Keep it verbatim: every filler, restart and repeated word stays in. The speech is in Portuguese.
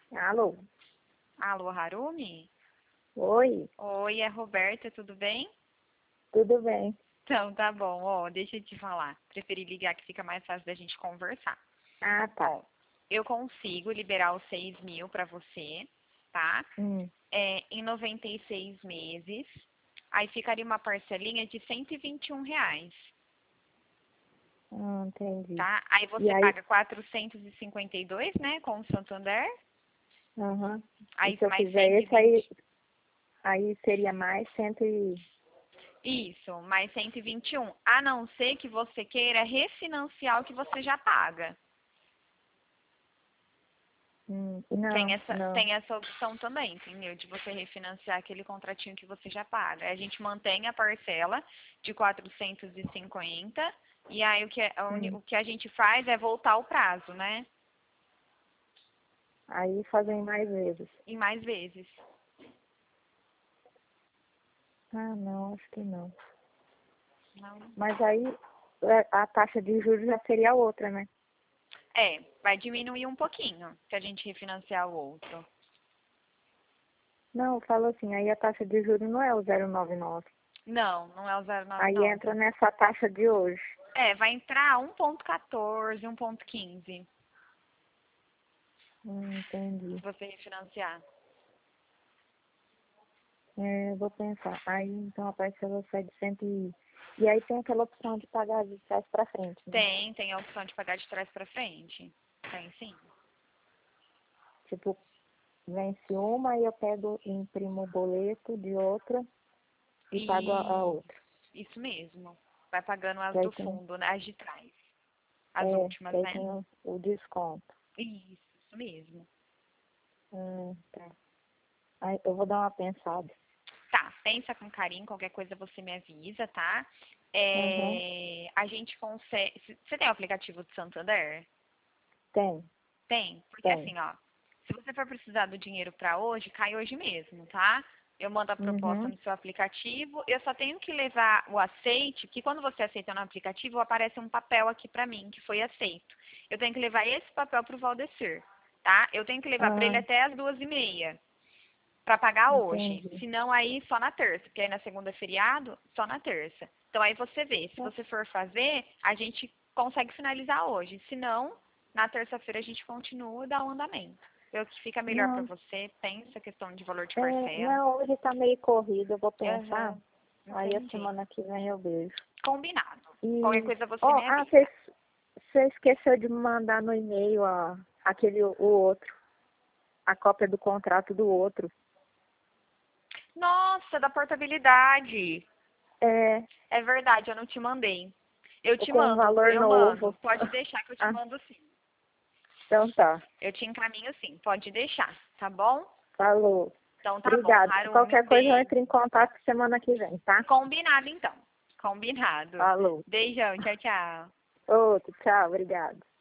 Alô? Alô, Harumi? Oi, Oi, é Roberta, tudo bem? tudo bem? Então, tá bom. Ó, deixa eu te falar. Preferi ligar que fica mais fácil da gente conversar. Ah, tá. Ó, eu consigo liberar os seis mil pra você, tá? Hum, É, em noventa e seis meses. Aí ficaria uma parcelinha de cento e vinte e um reais, hum, entendi. tá? Aí E você aí, paga quatrocentos e cinquenta e dois, né, com o Santander. aham. E Aí se eu mais fizer cento e esse, aí, vinte. aí seria mais cento e... Isso, mais cento e vinte e um. A não ser que você queira refinanciar o que você já paga. Hum, Tem não, essa, não. tem essa opção também, entendeu? De você refinanciar aquele contratinho que você já paga. Aí a gente mantém a parcela de quatrocentos e cinquenta e aí o que, é- a uni- Hum. o que a gente faz é voltar o prazo, né? Aí fazem mais vezes. Em mais vezes. Ah, não, acho que não. Não. Mas aí é, a taxa de juros já seria outra, né? É, vai diminuir um pouquinho se a gente refinanciar o outro. Não, falo assim, aí a taxa de juros não é o zero vírgula noventa e nove. Não, não é o zero vírgula Aí entra noventa e nove. nessa taxa de hoje. É, vai entrar um ponto quatorze, um ponto quinze Hum, entendi. se você refinanciar. É, eu vou pensar. Aí então a parcela sai de cento e... E aí tem aquela opção de pagar de trás para frente, né? Tem, tem a opção de pagar de trás pra frente. Tem sim. Tipo, vence uma e eu pego e imprimo o boleto de outra e pago a, a E outra. isso mesmo. Vai pagando as Que aí do tem, fundo, né? As de trás. As é, que últimas, aí né? tem o, o desconto. Isso, isso mesmo. Hum, tá. Aí eu vou dar uma pensada. Tá, pensa com carinho, qualquer coisa você me avisa, tá? Uhum. É, a gente consegue. Você tem o aplicativo do Santander? Tem, Tem? Porque tem. assim, ó, se você for precisar do dinheiro pra hoje, cai hoje mesmo, tá? Eu mando a proposta Uhum. no seu aplicativo, eu só tenho que levar o aceite, que quando você aceita no aplicativo, aparece um papel aqui pra mim, que foi aceito. Eu tenho que levar esse papel pro Valdecir, tá? Eu tenho que levar pra ele Ah, até as duas e meia, pra pagar hoje. entendi. Se não, aí só na terça, porque aí na segunda é feriado, só na terça. Então aí você vê, se você for fazer, a gente consegue finalizar hoje. Se não, na terça-feira a gente continua e dá um andamento. Vê o que fica melhor pra Não, você, pensa a questão de valor de é, parcela. não, hoje tá meio corrido, eu vou pensar. Aham, Aí a entendi. semana que vem eu vejo. Combinado. Qualquer E, coisa você ó, me ah, avisa. você você esqueceu de me mandar no e-mail a, aquele, o outro, a cópia do contrato do outro. Nossa, da portabilidade. É, É verdade, eu não te mandei. Eu te com um mando, valor eu mando. novo. Pode deixar que eu te Ah, mando sim. então tá. Eu te encaminho sim, pode deixar, tá bom? Falou. Então tá bom, Obrigada. Harumi, Qualquer um coisa eu beijo. entro em contato semana que vem, tá? Combinado então. Combinado. Falou. Beijão, tchau, tchau. Outro, tchau, obrigada.